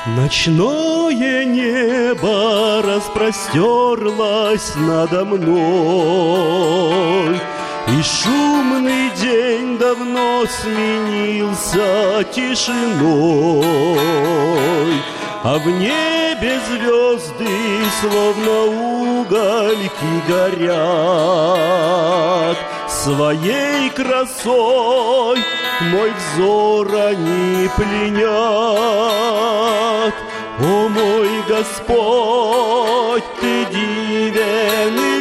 Ночное небо распростерлось надо мной, и шумный день давно сменился тишиной, а в небе звезды, словно угольки, горят. Своей красой мой взор они пленят. О мой Господь, Ты дивен и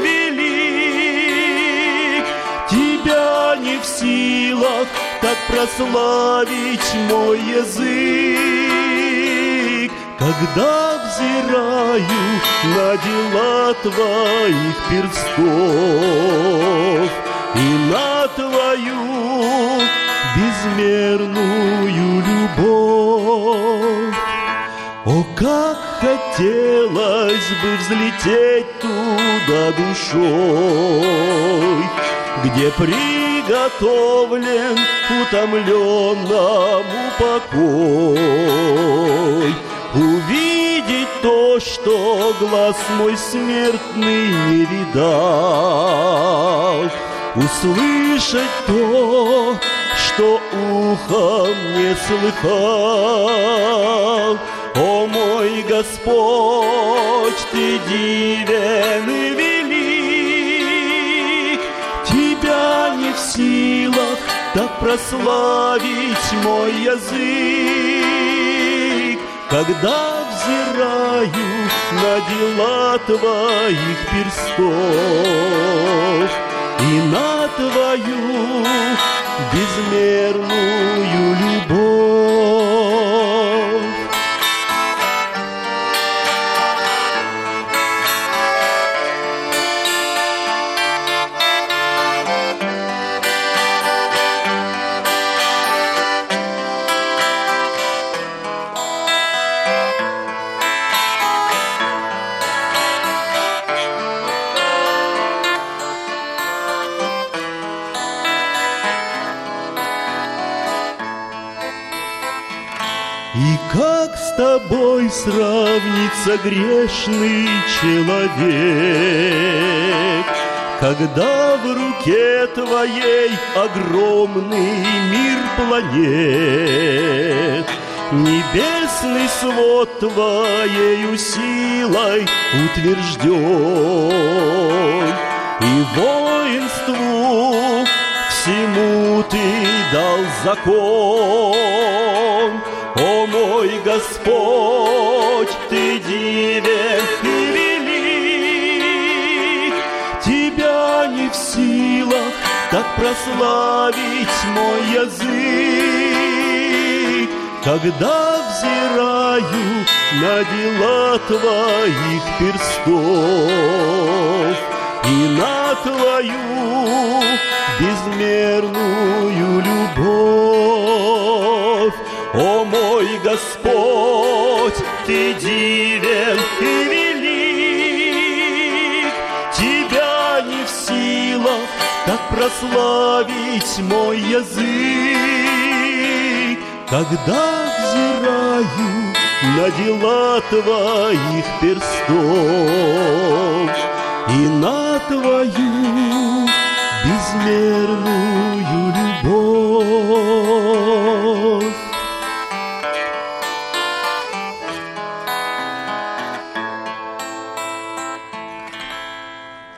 велик, Тебя не в силах так прославить мой язык. Когда взираю на дела Твоих перстов и на Твою безмерную любовь, о, как хотелось бы взлететь туда душой, где приготовлен утомленному покой, увидеть то, что глаз мой смертный не видал, услышать то, что ухом не слыхал. О мой Господь, Ты дивен и велик, Тебя не в силах так прославить мой язык. Когда взираю на дела Твоих перстов и на Твою безмерную любовь. И как с Тобой сравнится грешный человек, когда в руке Твоей огромный мир планет, небесный свод Твоею силой утвержден, и воинству всему Ты дал закон. О мой Господь, Ты дивен и велик, Тебя не в силах так прославить мой язык. Когда взираю на дела Твоих перстов и на Твою безмерную любовь, о мой Господь, Ты дивен и велик, Тебя не в силах так прославить мой язык. Когда взираю на дела Твоих перстов и на Твою безмерную любовь.